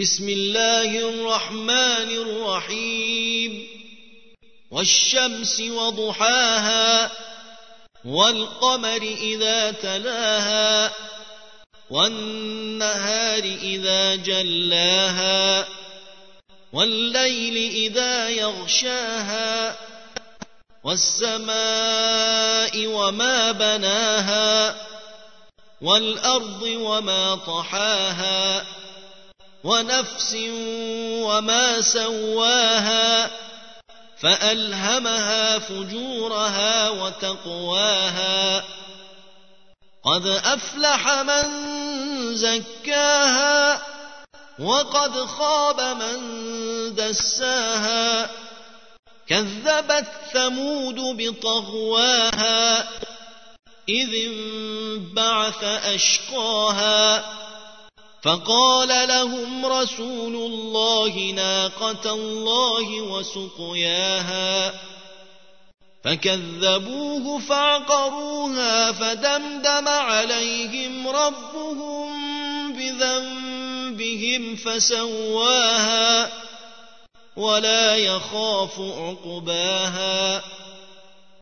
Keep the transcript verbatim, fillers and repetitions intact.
بسم الله الرحمن الرحيم والشمس وضحاها والقمر إذا تلاها والنهار إذا جلاها والليل إذا يغشاها والسماء وما بناها والأرض وما طحاها ونفس وما سواها فألهمها فجورها وتقواها قد أفلح من زكاها وقد خاب من دساها كذبت ثمود بطغواها إذ انبعث أشقاها فقال لهم رسول الله ناقة الله وسقياها فكذبوه فعقروها فدمدم عليهم ربهم بذنبهم فسواها ولا يخاف عقباها